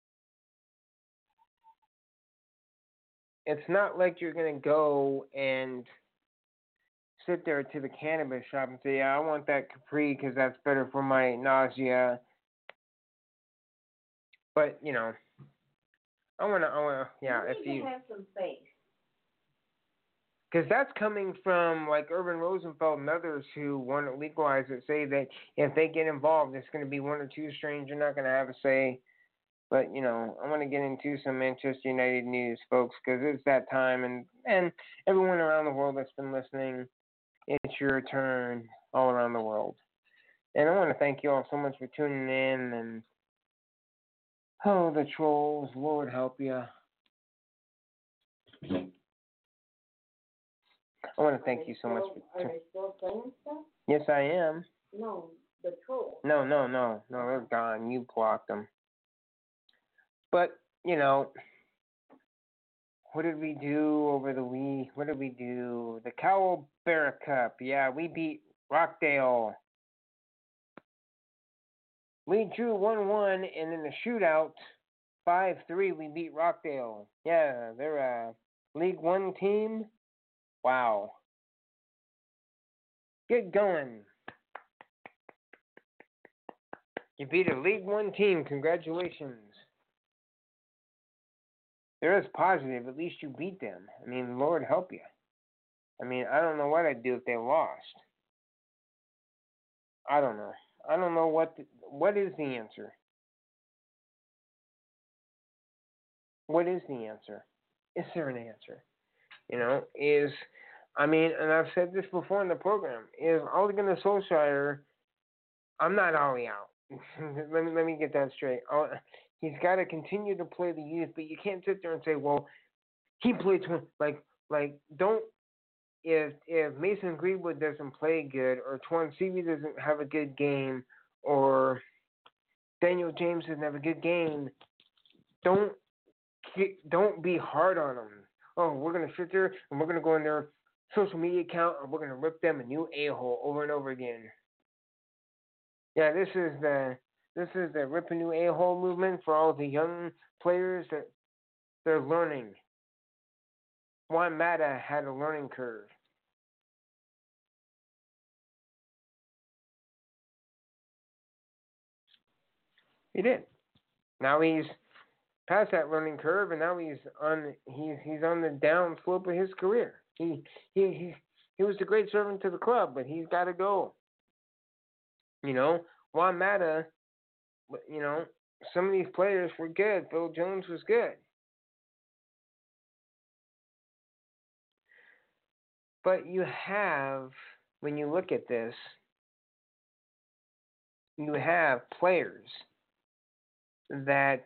It's not like you're gonna go and sit there to the cannabis shop and say, "Yeah, I want that Capri because that's better for my nausea." But you know, I wanna, I wanna, yeah. you If need you, to have some faith. because that's coming from like Urban Rosenfeld and others who want to legalize it, say that if they get involved, it's going to be one or two strains. You're not going to have a say. But, you know, I want to get into some Manchester United news, folks, because it's that time. And, and everyone around the world that's been listening, it's your turn all around the world. And I want to thank you all so much for tuning in. And, oh, the trolls, Lord help you. I want to thank you so much for Are they still playing stuff? Yes, I am. No, the trolls. No, no, no. No, they're gone. You blocked them. But, you know, what did we do over the week? What did we do? The Cowell Bear Cup. Yeah, we beat Rockdale. We drew one one, and in the shootout, five three, we beat Rockdale. Yeah, they're a League One team. Wow. Get going. You beat a League One team. Congratulations. There is positive. At least you beat them. I mean, Lord help you. I mean, I don't know what I'd do if they lost. I don't know. I don't know what the, what is the answer. What is the answer? Is there an answer? You know, is, I mean, and I've said this before in the program, is Ole Gunnar Solskjaer, I'm not Ollie out. let me let me get that straight. I'll, he's got to continue to play the youth, but you can't sit there and say, well, he played twenty, like like don't if if Mason Greenwood doesn't play good, or Twan Seavey doesn't have a good game, or Daniel James doesn't have a good game, don't don't be hard on them. Oh, we're gonna sit there and we're gonna go in their social media account and we're gonna rip them a new a-hole over and over again. Yeah, this is the this is the rip a new a-hole movement for all the young players that they're learning. Juan Mata had a learning curve. He did. Now he's past that learning curve, and now he's on he's he's on the down slope of his career. He he he he was a great servant to the club, but he's got to go. You know, Juan Mata. You know, some of these players were good. Phil Jones was good. But you have, when you look at this, you have players that,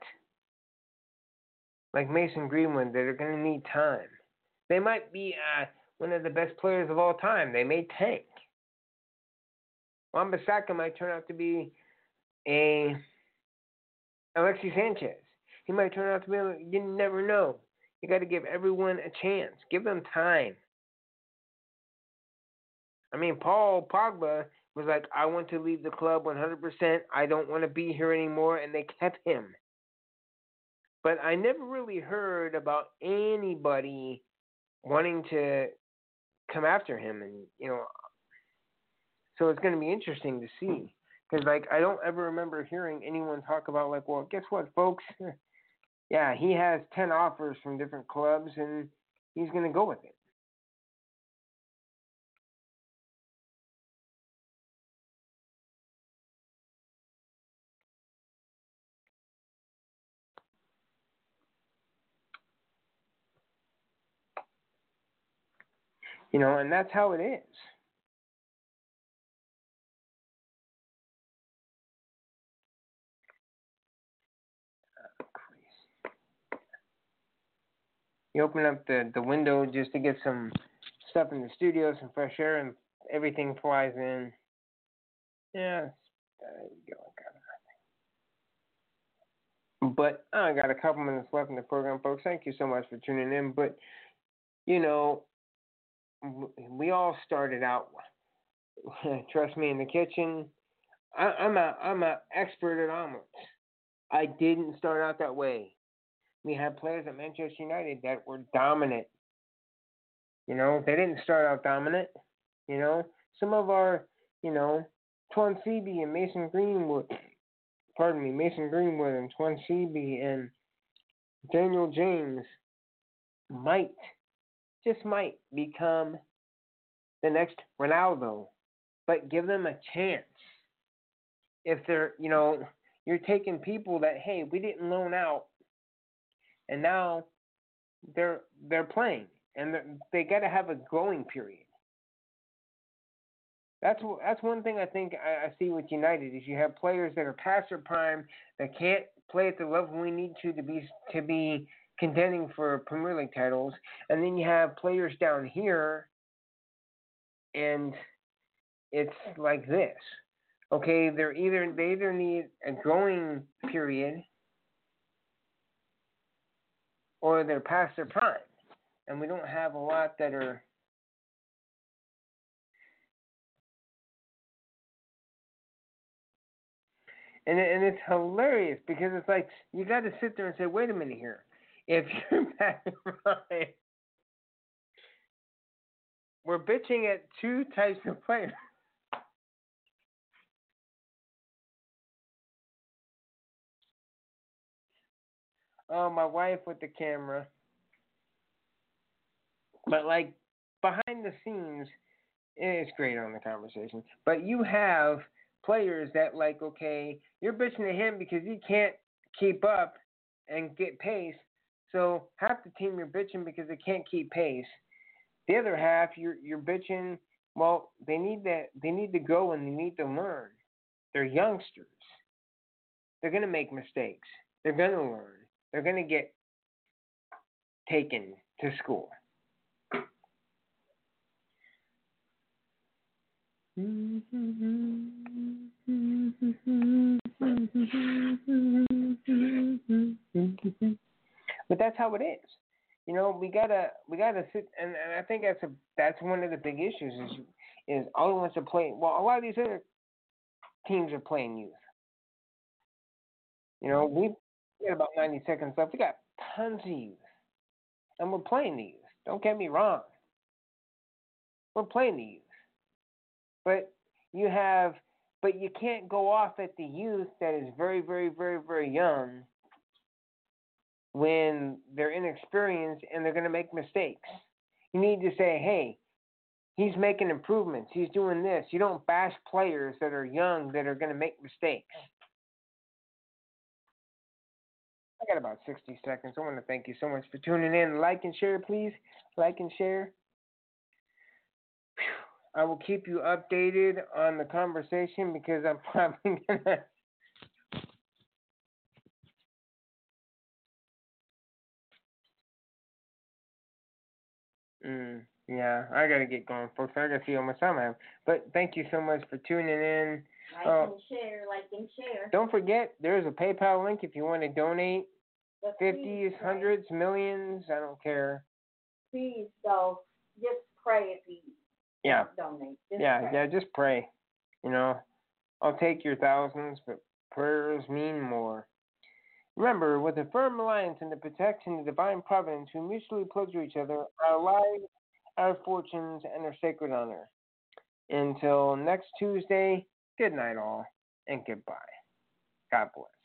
like Mason Greenwood, that are going to need time. They might be uh, one of the best players of all time. They may tank. Wan-Bissaka might turn out to be a Alexis Sanchez. He might turn out to be, a, you never know. You got to give everyone a chance. Give them time. I mean, Paul Pogba was like, I want to leave the club one hundred percent. I don't want to be here anymore, and they kept him. But I never really heard about anybody wanting to come after him, and you know, so it's going to be interesting to see. Because, like, I don't ever remember hearing anyone talk about, like, well, guess what, folks? Yeah, he has ten offers from different clubs, and he's going to go with it. You know, and that's how it is. You open up the, the window just to get some stuff in the studio, some fresh air, and everything flies in. Yeah, there you go. But I got a couple minutes left in the program, folks. Thank you so much for tuning in. But, you know, we all started out, trust me, in the kitchen. I, I'm a I'm an expert at omelets. I didn't start out that way. We had players at Manchester United that were dominant. You know, they didn't start out dominant. You know, some of our, you know, Twan Seaby and Mason Greenwood, pardon me, Mason Greenwood and Twan Seaby and Daniel James might, just might, become the next Ronaldo. But give them a chance. If they're, you know, you're taking people that, hey, we didn't loan out, and now they're they're playing, and they got to have a growing period. That's that's one thing I think I, I see with United is you have players that are past their prime that can't play at the level we need to to be to be contending for Premier League titles, and then you have players down here, and it's like this. Okay, they're either they either need a growing period or they're past their prime, and we don't have a lot that are. And and it's hilarious because it's like you got to sit there and say, wait a minute here, if you're past your prime, we're bitching at two types of players. Oh, my wife with the camera. But, like, behind the scenes, it's great on the conversation. But you have players that, like, okay, you're bitching at him because he can't keep up and get pace. So half the team you're bitching because they can't keep pace. The other half you're you're bitching. Well, they need that. They need to go and they need to learn. They're youngsters. They're gonna make mistakes. They're gonna learn. They're going to get taken to school. But that's how it is. You know, we gotta we gotta sit, and, and I think that's a that's one of the big issues is is all wants to play. Well, a lot of these other teams are playing youth. You know, we got about ninety seconds left. We got tons of youth, and we're playing the youth. Don't get me wrong. We're playing the youth, but you have, but you can't go off at the youth that is very, very, very, very young when they're inexperienced and they're going to make mistakes. You need to say, hey, he's making improvements. He's doing this. You don't bash players that are young that are going to make mistakes. I got about sixty seconds. I want to thank you so much for tuning in. Like and share, please. Like and share. Whew. I will keep you updated on the conversation because I'm probably going to. Mm, yeah, I got to get going, folks. I got to see how much time I have. But thank you so much for tuning in. Like uh, and share, like and share. Don't forget, there's a PayPal link if you want to donate. But fifties, please, hundreds, millions, I don't care. Please, though, just pray if you Yeah. donate. Just yeah, pray. yeah, just pray. You know, I'll take your thousands, but prayers mean more. Remember, with a firm alliance in the protection of divine providence, we mutually pledge to each other our lives, our fortunes, and our sacred honor. Until next Tuesday, good night, all. and goodbye. God bless.